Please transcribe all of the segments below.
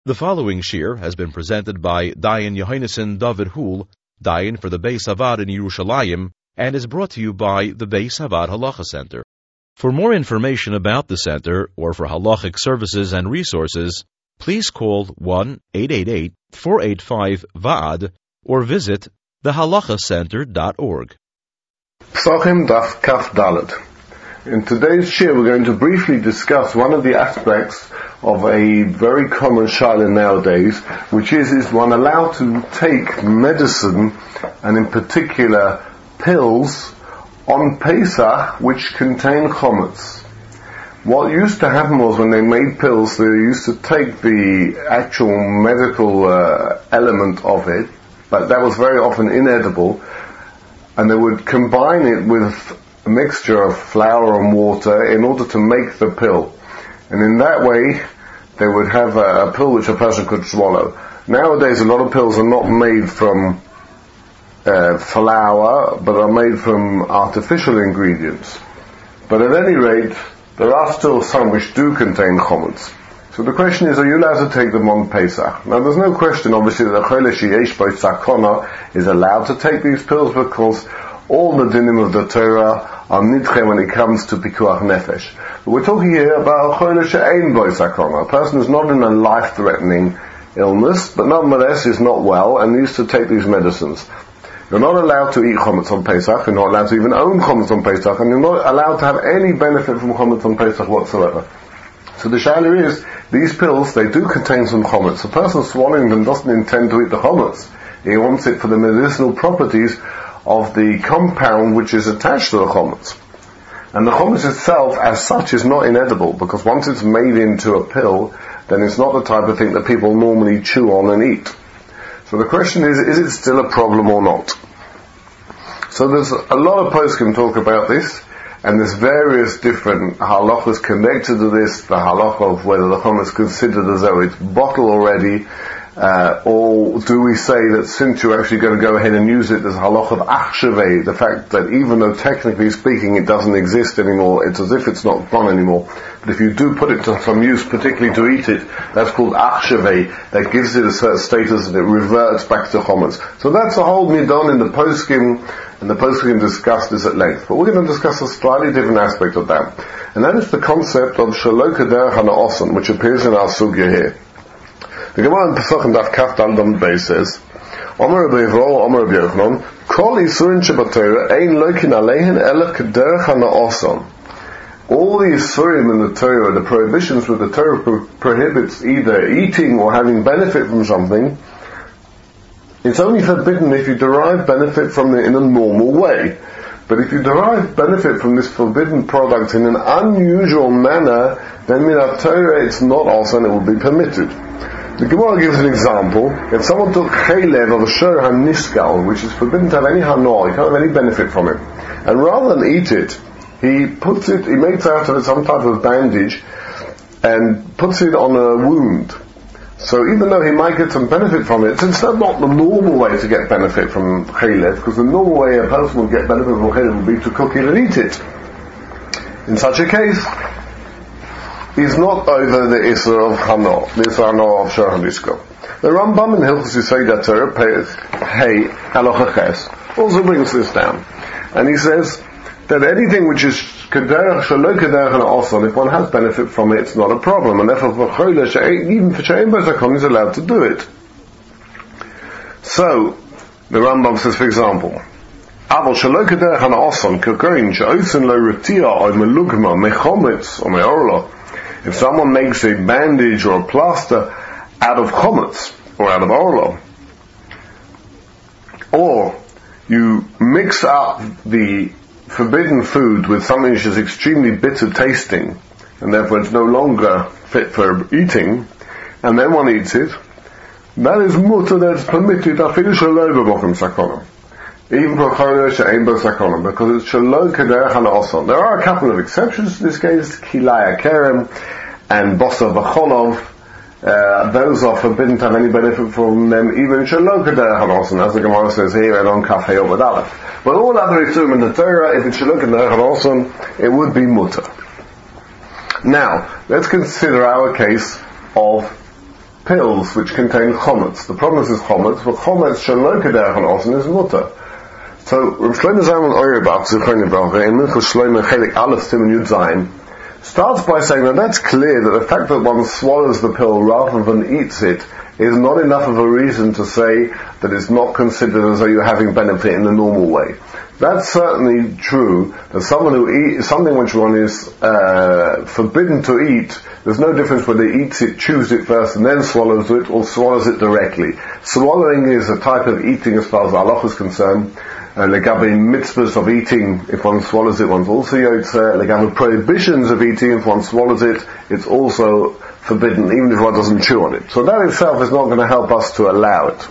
The following shir has been presented by Dayan Yohainason David Hul, Dayan for the Beis Havad in Yerushalayim, and is brought to you by the Beis Havad Halacha Center. For more information about the center or for halachic services and resources, please call 1-888-485-VAAD or visit thehalachacenter.org. Psachim Daf Kaf Dalet. In today's shir, we're going to briefly discuss one of the aspects of a very common shaila nowadays, which is one allowed to take medicine, and in particular pills, on Pesach which contain chometz? What used to happen was when they made pills, they used to take the actual medical element of it, but that was very often inedible, and they would combine it with a mixture of flour and water in order to make the pill. And in that way, they would have a pill which a person could swallow. Nowadays, a lot of pills are not made from flour, but are made from artificial ingredients. But at any rate, there are still some which do contain chometz. So the question is, are you allowed to take them on Pesach? Now, there's no question, obviously, that a cholesh yesh bo sakona is allowed to take these pills because all the dinim of the Torah are nidche when it comes to pikuach nefesh. But we're talking here about a cholesh she'ein bo sakona, a person who's not in a life-threatening illness, but nonetheless is not well and needs to take these medicines. You're not allowed to eat chometz on Pesach, you're not allowed to even own chometz on Pesach, and you're not allowed to have any benefit from chometz on Pesach whatsoever. So the shaila is, these pills, they do contain some chometz. The person swallowing them doesn't intend to eat the chometz. He wants it for the medicinal properties of the compound which is attached to the chometz. And the chometz itself, as such, is not inedible, because once it's made into a pill, then it's not the type of thing that people normally chew on and eat. So the question is it still a problem or not? So there's a lot of poskim talk about this, and there's various different halachas connected to this, the halacha of whether the chometz is considered as though it's bottled already, or do we say that since you're actually going to go ahead and use it, there's a halacha of achshavei, the fact that even though technically speaking it doesn't exist anymore, it's as if it's not gone anymore. But if you do put it to some use, particularly to eat it, that's called achshavei, that gives it a certain status and it reverts back to chometz. So that's a whole nidon in the poskim, and the poskim discuss this at length. But we're going to discuss a slightly different aspect of that. And that is the concept of shelo kederech hana'oson, which appears in our sugya here. The Gemara in Pesachim Daf Kaf Dalet Amud Beis says, Omer Rabbi Yivro, Omer Rabbi Yochanan, Kol Yisurin shebaTorah ein lokin aleihin ela kederech hana'oson. All the Yisurim in the Torah, the prohibitions where the Torah prohibits either eating or having benefit from something, it's only forbidden if you derive benefit from it in a normal way. But if you derive benefit from this forbidden product in an unusual manner, then minat Torah it's not also and it will be permitted. The Gemara gives an example. If someone took chaylev of a shor haniskal, which is forbidden to have any hanor, you can't have any benefit from it, and rather than eat it, he makes out of it some type of bandage and puts it on a wound. So even though he might get some benefit from it, since that's not the normal way to get benefit from chaylev, because the normal way a person would get benefit from chaylev would be to cook it and eat it. In such a case, he's not over the Isra of Hanor, the Isra Hanor of Shor HaNiskal. The Rambam in Hilchos Yesodei Torah, Hey Halacha Ches, also brings this down. And he says that anything which is kederech shelo kederech hana'oson, if one has benefit from it, it's not a problem. And therefore, for cholesh, even for she'ein bo sakona, he's allowed to do it. So, the Rambam says, for example, Aval shelo kederech hana'oson, kokoin she'osin lo retia or melugma mechometz or me'orlo. If someone makes a bandage or a plaster out of chometz or out of orlo, or you mix up the forbidden food with something which is extremely bitter tasting, and therefore it's no longer fit for eating, and then one eats it, that is mutter, that's permitted, afilu shelo b'mokum sakona. Even for cholesh she'ein bo sakona, because it's shelo kederech hana'oson. There are a couple of exceptions to this case, kilaya kerem and bosa v'cholov. Those are forbidden to have any benefit from them, even shelo kederech hana'oson, as the Gemara says here, and on Kaf Heyot with Aleph. But all other Yisurim in the Torah, if it's shelo kederech hana'oson, it would be mutter. Now, let's consider our case of pills which contain chometz. The problem is chometz, but chometz shelo kederach hanoson is mutter. So Rav Shlomo Zalman Auerbach, Zichron Livracha, in Minchas Shlomo Chelik Aleph Siman Yud Zayin, starts by saying that that's clear that the fact that one swallows the pill rather than eats it is not enough of a reason to say that it's not considered as though you're having benefit in the normal way. That's certainly true, that someone who eats something which one is forbidden to eat, there's no difference whether he eats it, chews it first and then swallows it, or swallows it directly. Swallowing is a type of eating as far as halach is concerned. Legabe mitzvahs of eating, if one swallows it, one's also yotzer. Legabe prohibitions of eating, if one swallows it, it's also forbidden, even if one doesn't chew on it. So that itself is not going to help us to allow it.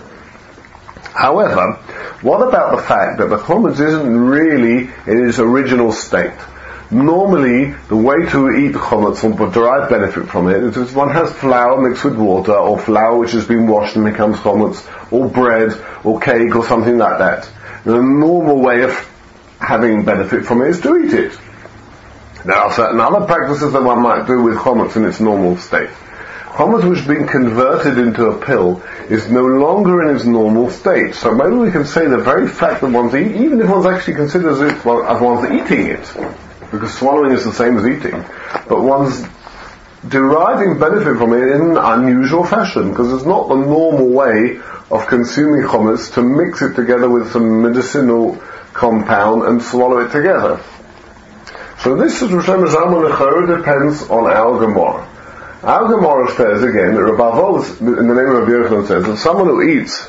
However, what about the fact that the chometz isn't really in its original state? Normally, the way to eat chometz or derive benefit from it is if one has flour mixed with water, or flour which has been washed and becomes chometz, or bread, or cake, or something like that. The normal way of having benefit from it is to eat it. There are certain other practices that one might do with chometz in its normal state. Chometz which has been converted into a pill is no longer in its normal state. So maybe we can say the very fact that one's eating, even if one actually considers it as one's eating it, because swallowing is the same as eating, but one's deriving benefit from it in an unusual fashion, because it's not the normal way of consuming chometz to mix it together with some medicinal compound and swallow it together. So this is Rosh Hashanah depends on our Gemara. Our Gemara says again that Rabbi Avos, in the name of Rabbi Yochanan, says that someone who eats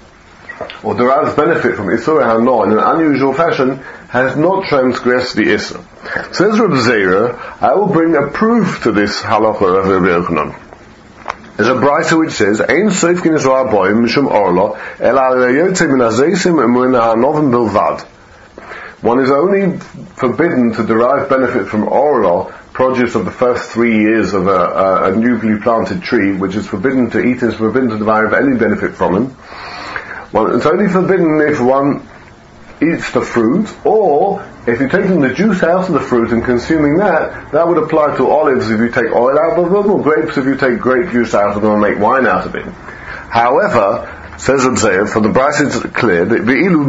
or derives benefit from Isur Hano in an unusual fashion has not transgressed the Isur. Says Rabbi Zera, I will bring a proof to this halacha of Rabbi Yochanan. There's a brayta which says, "Ein soifkin Yisrael boim mishum orlo, ela yotze min hazeisim and min hanovim bilvad." One is only forbidden to derive benefit from orlo, produce of the first 3 years of a newly planted tree, which is forbidden to eat, is forbidden to derive any benefit from it. Well, it's only forbidden if one eats the fruit, or if you're taking the juice out of the fruit and consuming that, that would apply to olives if you take oil out of them, or grapes if you take grape juice out of them and make wine out of it. However, says Abzeir, for the Bryce it's clear that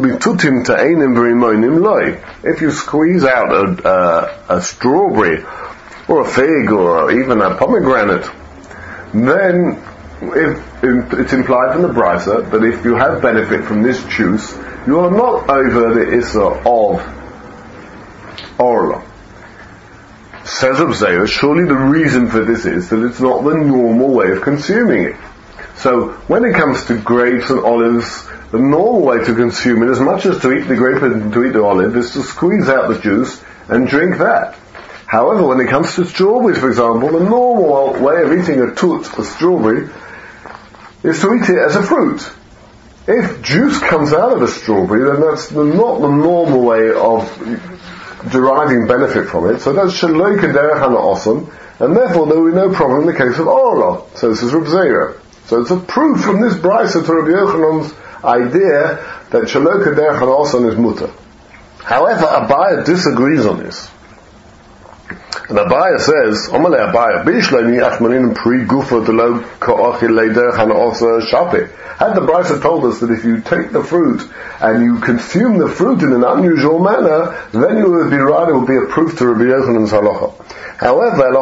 if you squeeze out a strawberry, or a fig, or even a pomegranate, then it's implied from the Brisa that if you have benefit from this juice, you are not over the Issa of Orla. Says Abzeir, surely the reason for this is that it's not the normal way of consuming it. So, when it comes to grapes and olives, the normal way to consume it, as much as to eat the grape and to eat the olive, is to squeeze out the juice and drink that. However, when it comes to strawberries, for example, the normal way of eating a strawberry, is to eat it as a fruit. If juice comes out of a strawberry, then that's not the normal way of deriving benefit from it. So that's shaloi kederach hanoson, and therefore there will be no problem in the case of orla. So this is Reb Zera. So it's a proof from this brayso to Rabbi Yochanan's idea that shaloi kederach hanoson is mutter. However, Abaya disagrees on this. And Abaya says, Omale Abaya, Bishleini Achmanin Pri Gufa Delo Koachil Leider Hanosa Shape. Had the Brisa told us that if you take the fruit and you consume the fruit in an unusual manner, then you would be right, it would be a proof to Rabbi Yochanan's halacha. However,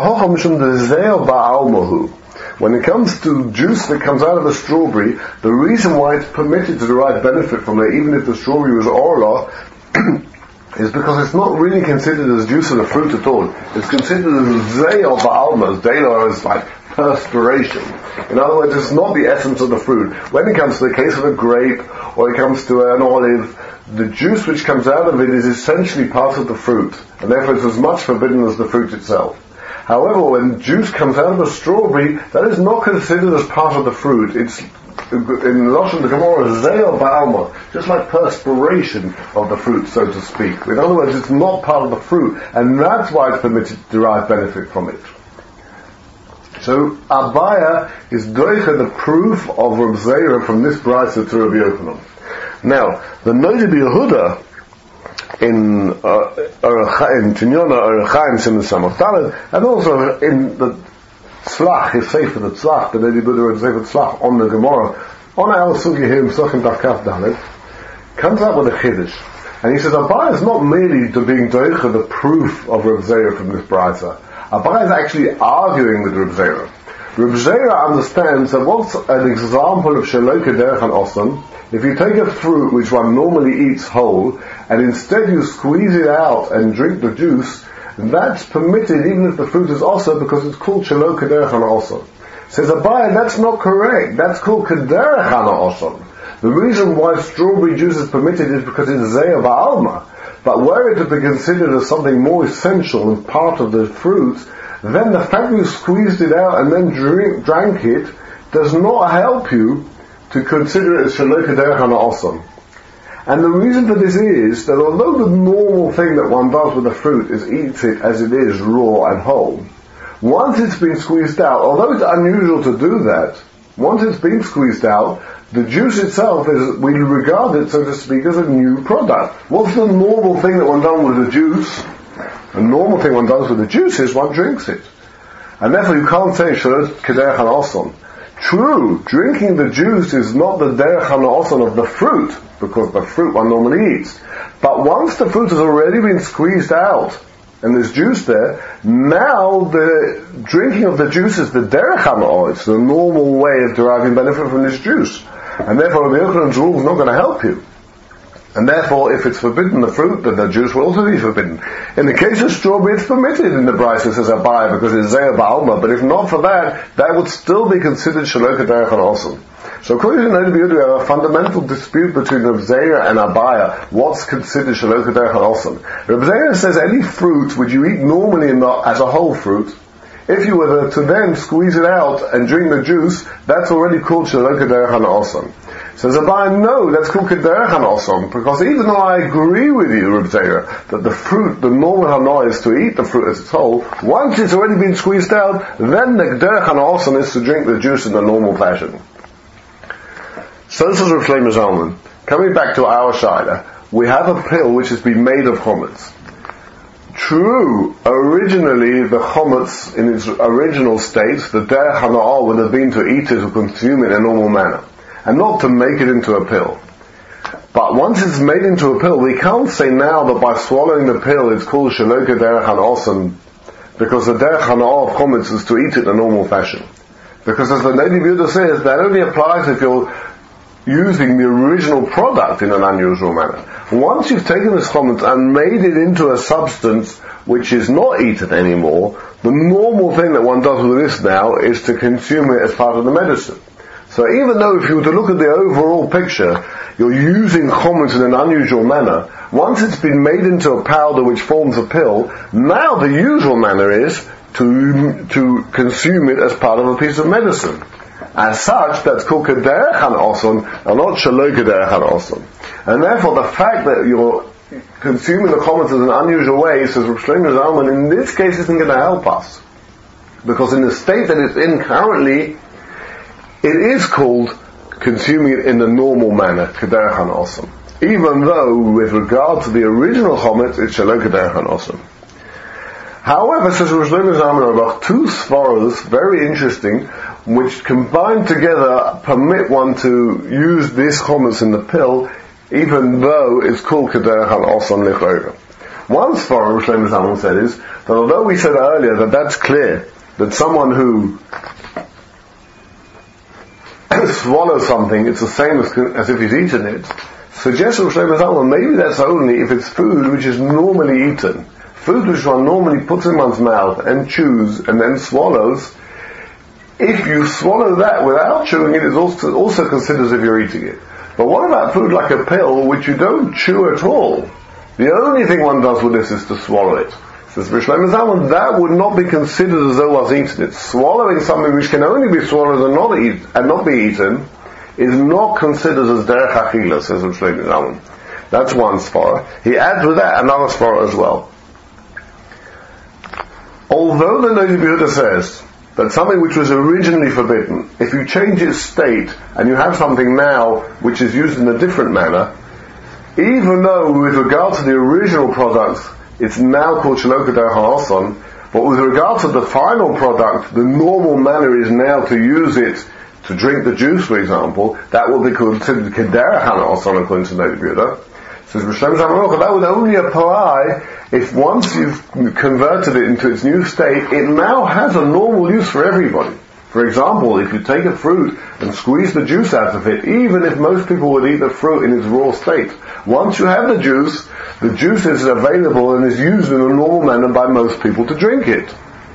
when it comes to juice that comes out of a strawberry, the reason why it's permitted to derive benefit from it, even if the strawberry was orla, is because it's not really considered as juice of the fruit at all. It's considered as zeil ba'alma. Zeil is like perspiration. In other words, it's not the essence of the fruit. When it comes to the case of a grape, or it comes to an olive, the juice which comes out of it is essentially part of the fruit, and therefore it's as much forbidden as the fruit itself. However, when juice comes out of a strawberry, that is not considered as part of the fruit. It's in Lashon the Gemara, zeil ba'alma, just like perspiration of the fruit, so to speak. In other words, it's not part of the fruit, and that's why it's permitted to derive benefit from it. So Abaya is doicha the proof of Reb Zera from this brayso to Rabbi Yochanan. Now, the Noda B'Yehuda in Tinyona Orach Chaim Siman Samach Daled, and also in the Tzlach, his Sefer the Tzlach, the Lady Buddha and Sefer Tzlach on the Gemara, on our Sugi here, Pesachim Daf Kaf Dalet, comes up with a Chiddush. And he says, Abai is not merely to being doicha the proof of Reb Zera from this brayta. Abai is actually arguing with Reb Zera. Reb Zera understands that what's an example of Shaloi Kederech HaOsam, if you take a fruit which one normally eats whole, and instead you squeeze it out and drink the juice, that's permitted even if the fruit is also because it's called Shaloi Kederech HaOsam. Says Abai, that's not correct. That's called Kederech HaOsam. The reason why strawberry juice is permitted is because it's Zeya Ba'alma. But were it to be considered as something more essential and part of the fruit, then the fact you squeezed it out and then drank it does not help you to consider it as Shaloi Kederech HaOsam. And the reason for this is that although the normal thing that one does with the fruit is eats it as it is, raw and whole, once it's been squeezed out, although it's unusual to do that, once it's been squeezed out, the juice itself is, we regard it, so to speak, as a new product. What's the normal thing that one does with the juice? The normal thing one does with the juice is one drinks it. And therefore you can't say Shaloi Kederech HaOsam. True, drinking the juice is not the Derech HaOsam of the fruit, because the fruit one normally eats. But once the fruit has already been squeezed out, and there's juice there, now the drinking of the juice is the Derech HaOsam, it's the normal way of deriving benefit from this juice. And therefore the Yochanan's rule is not going to help you. And therefore, if it's forbidden the fruit, then the juice will also be forbidden. In the case of strawberry, it's permitted in the Brisa, says Abai, because it's Zeya Ba'alma, but if not for that, that would still be considered Shaloi Kederech HaOsam. So according to Nadi B'Yehuda, we have a fundamental dispute between Reb Zera and Abaya. What's considered Shaloi Kederech HaOsam? Reb Zera says any fruit which you eat normally as a whole fruit, if you were to then squeeze it out and drink the juice, that's already called Shaloi Kederech HaOsam. Says Abai, no, that's called Kederech HaOsam, because even though I agree with you, Reb Zera, that the fruit, the normal hanoah is to eat the fruit as it's whole, once it's already been squeezed out, then the Kederech HaOsam is to drink the juice in the normal fashion. So this is Reb Shlomo Zalman. Coming back to our Shaila, we have a pill which has been made of chametz. True, originally the chametz in its original state, the derech hana'ah would have been to eat it or consume it in a normal manner, and not to make it into a pill. But once it's made into a pill, we can't say now that by swallowing the pill it's called Shaloi Kederech HaOsam, because the derech hana'ah of chametz is to eat it in a normal fashion. Because as the Nadi B'Yehuda says, that only applies if you're using the original product in an unusual manner. Once you've taken this chametz and made it into a substance which is not eaten anymore, the normal thing that one does with this now is to consume it as part of the medicine. So even though if you were to look at the overall picture, you're using chametz in an unusual manner, once it's been made into a powder which forms a pill, now the usual manner is to consume it as part of a piece of medicine. As such, that's called Kederech HaOsam, and not Shaloi Kederech HaOsam. And therefore, the fact that you're consuming the chametz in an unusual way, says Reb Shlomo Zalman, in this case isn't going to help us. Because in the state that it's in currently, it is called consuming it in the normal manner, Kederech HaOsam. Even though, with regard to the original chametz, it's Shaloi Kederech HaOsam. However, says Reb Shlomo Zalman, about two svaros, very interesting, which combined together permit one to use this chametz in the pill, even though it's called Kederech HaOsam L'chorah. One svara Reb Shlomo Zalman said is that although we said earlier that that's clear, that someone who swallows something, it's the same as if he's eaten it, suggests Reb Shlomo Zalman maybe that's only if it's food which is normally eaten. Food which one normally puts in one's mouth and chews and then swallows, if you swallow that without chewing it, it's also considered as if you're eating it. But what about food like a pill, which you don't chew at all? The only thing one does with this is to swallow it. Says Reb Shlomo Zalman, that would not be considered as though one's eaten it. Swallowing something which can only be swallowed and not be eaten is not considered as derech achila, says Reb Shlomo Zalman. That's one svara. He adds with that another svara as well. Although the Nadi B'Yehuda says that something which was originally forbidden, if you change its state and you have something now which is used in a different manner, even though with regard to the original product it's now called Shaloi Kederech HaOsam, But with regard to the final product, the normal manner is now to use it to drink the juice, for example. That will be considered Kederach HaNa'ason according to Noda B'Yehuda. Says B'Shem Zamarocha, that would only apply if once you've converted it into its new state, it now has a normal use for everybody. For example, if you take a fruit and squeeze the juice out of it, even if most people would eat the fruit in its raw state, once you have the juice is available and is used in a normal manner by most people to drink it.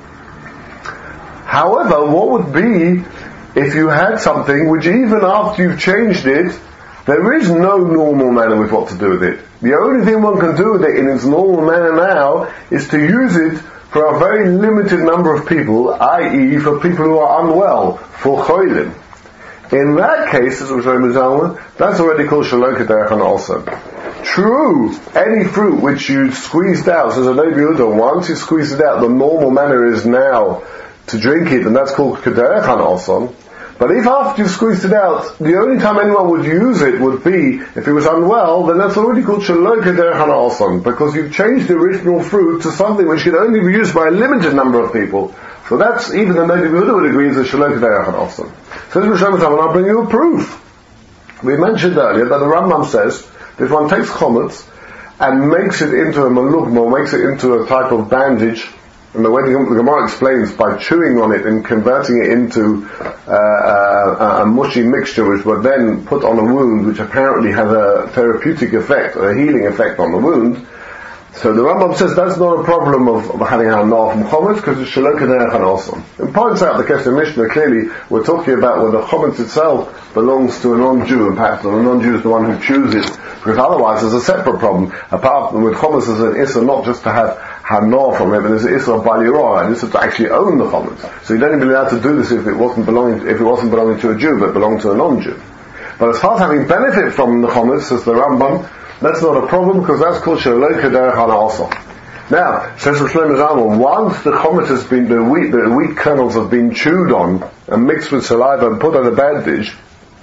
However, what would be if you had something which even after you've changed it, there is no normal manner with what to do with it. The only thing one can do with it in its normal manner now is to use it for a very limited number of people, i.e. for people who are unwell, for cholim. In that case, as we're saying, that's already called Shalom Kederach HaNa'ason. True, any fruit which you squeezed out, says Noda B'Yehuda, once you squeeze it out, the normal manner is now to drink it, and that's called Kederach HaNa'ason. But if after you've squeezed it out, the only time anyone would use it would be if it was unwell, then that's already called Shalom Kederach HaNa'ason, because you've changed the original fruit to something which can only be used by a limited number of people. So that's, even the Noda B'Yehuda would agree, is a Shalom Kederach HaNa'ason. Says Rishon Zalman, I'll bring you a proof. We mentioned earlier that the Rambam says that if one takes chometz and makes it into a malugma, or makes it into a type of bandage, and the way the Gemara explains, by chewing on it and converting it into a mushy mixture which would then put on a wound which apparently has a therapeutic effect, a healing effect on the wound. So the Rambam says that's not a problem of having a hanah from chometz, because it's Shalom Kederach HaNa'ason. And points out the Kesef Mishnah clearly, we're talking about whether the chometz itself belongs to a non-Jew, and perhaps the non-Jew is the one who chews it, because otherwise there's a separate problem. Apart from with chometz as an issa, not just to have hanah from it, but there's an issa of balirah, and issa to actually own the chometz. So you don't even be allowed to do this if it wasn't belonging to a Jew, but belonged to a non-Jew. But as far as having benefit from the chometz, says the Rambam, that's not a problem, because that's called Shalom Kederach HaNa'ason. Now, says Shlomo Zalman, once the chometz has been, the wheat kernels have been chewed on and mixed with saliva and put on a bandage,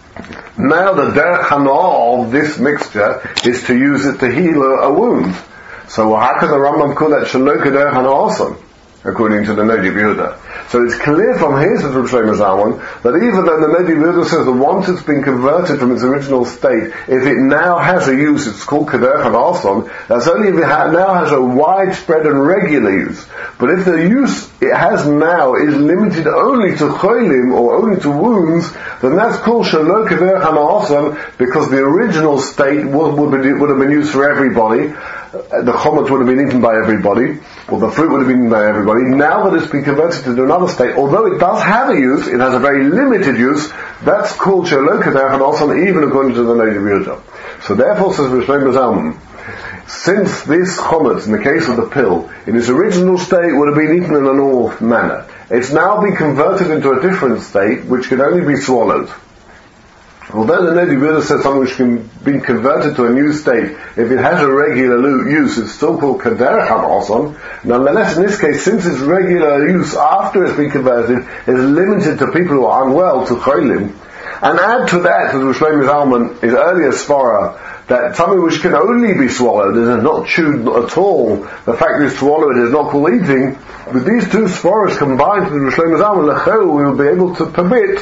now the derech hana'ah of this mixture is to use it to heal a wound. So how can the Rambam call that Shalom Kederach HaNa'ason, according to the Noda B'Yehuda? So it's clear from here, says Shlomo Zalman, that even though the Noda B'Yehuda says that once it's been converted from its original state, if it now has a use, it's called Kederach HaNa'ason, that's only if it now has a widespread and regular use. But if the use it has now is limited only to cholim, or only to wounds, then that's called Shalom Kederach HaNa'ason, because the original state would have been used for everybody. The chometz would have been eaten by everybody, or the fruit would have been eaten by everybody. Now that it's been converted to another state, although it does have a use, it has a very limited use, that's called Shalom Kederach HaNa'ason, even according to the Noda B'Yehuda. So therefore, says Shlomo Zalman, since this chometz, in the case of the pill, in its original state would have been eaten in a normal manner, it's now been converted into a different state, which can only be swallowed. Although the Noda B'Yehuda says something which can be converted to a new state, if it has a regular use, it's still called Kederach HaNa'ason. Nonetheless, in this case, since its regular use after it's been converted is limited to people who are unwell, to cholim, and add to that, as Shlomo Zalman, his earlier svara, that something which can only be swallowed, is not chewed at all, the fact that it's swallowed is not called eating, with these two svaras combined with Shlomo Zalman, Lechel, we will be able to permit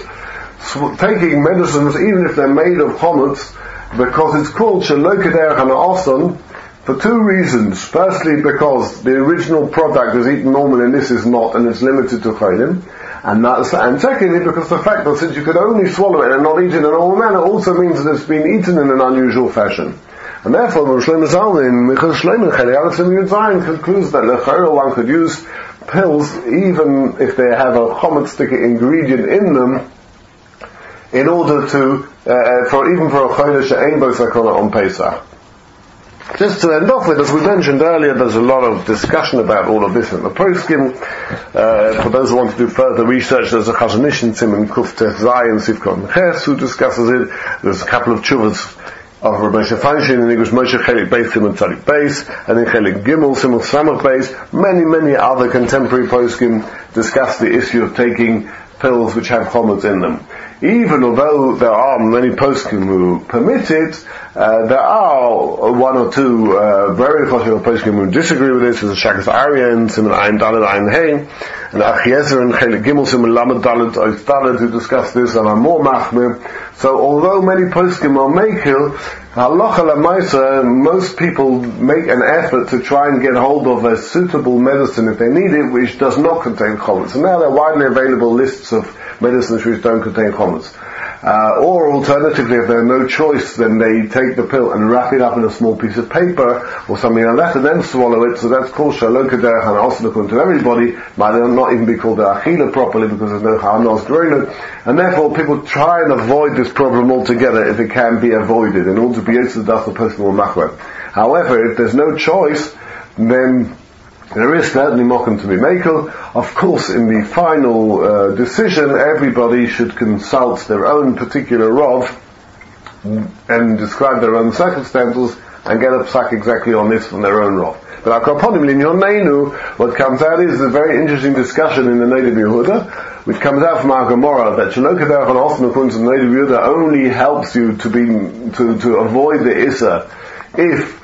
taking medicines even if they're made of chometz, because it's called Shalom Kederach HaNa'ason for two reasons. Firstly, because the original product is eaten normally and this is not, and it's limited to cholim. And secondly, because the fact that since you could only swallow it and not eat it in a normal manner also means that it's been eaten in an unusual fashion. And therefore, Shlomo Zalman, Michal Shlomo Cheli concludes that lechera one could use pills even if they have a chometz ingredient in them, in order to, for a chodesh she'ein bo sakona on Pesach. Just to end off with, as we mentioned earlier, there's a lot of discussion about all of this in the poskim. For those who want to do further research, there's a Chazon Ish in Siman Kuf Tef Zayin Sivkon Ches who discusses it. There's a couple of tshuvas of Rabbi Moshe Feinstein in English, Moshe Chelik Beis, Siman Tzadik Beis, and in Chelik Gimel, Siman Samach Beis. Many other contemporary poskim discuss the issue of taking pills which have chometz in them. even although there are many poskim who permit it, there are one or two very choshev poskim who disagree with this. There's a Shakas Aryan, Simon Ein Dalet Ein Hein, and Achiezer and Chelik Gimel Simon Lamed Dalet Ois Dalet who discuss this and are more machmir. So although many poskim are mekil, halacha lemaisa, most people make an effort to try and get hold of a suitable medicine if they need it, which does not contain chometz. And now there are widely available lists of medicines which don't contain chometz. Or alternatively, if there's no choice, then they take the pill and wrap it up in a small piece of paper or something like that, and then swallow it. So that's called shalom kederach hanaosan according to everybody. Might not even be called the achila properly because there's no hanos groinu, and therefore people try and avoid this problem altogether if it can be avoided in order to be able to dust the person will machmer. However, if there's no choice, then there is certainly mokum to be makel. Of course, in the final decision, everybody should consult their own particular rov and describe their own circumstances and get a psak exactly on this from their own rov. But akaponim linyoneinu, what comes out is a very interesting discussion in the Neder Yehuda, which comes out from our Gemara that Shalom Kederach Hanaosan according to the Neder Yehuda only helps you to avoid the Issa if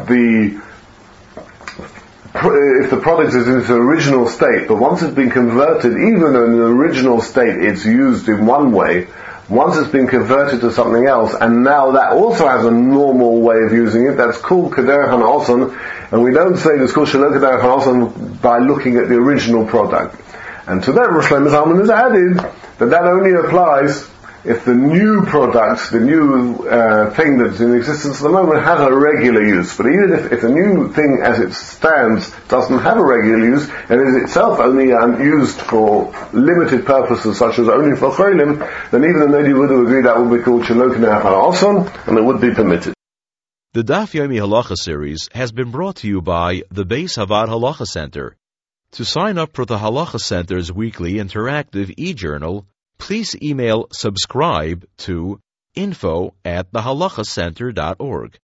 the product is in its original state, but once it's been converted, even in the original state it's used in one way, once it's been converted to something else, and now that also has a normal way of using it, that's called Kederach Hanaosan, and we don't say it's called Shalom Kederach Hanaosan by looking at the original product. And to that, Rosh Hashanah Zalman has added that only applies if the new product, the new thing that's in existence at the moment has a regular use. But even if the new thing as it stands doesn't have a regular use, and is itself only used for limited purposes such as only for cholim, then even the Neder Yehuda would agree that would be called Shalom Kederach Hanaosan, and it would be permitted. The Daf Yomi Halacha series has been brought to you by the Beis Havad Halacha Center. To sign up for the Halacha Center's weekly interactive e-journal, please email subscribe to info@thehalachacenter.org.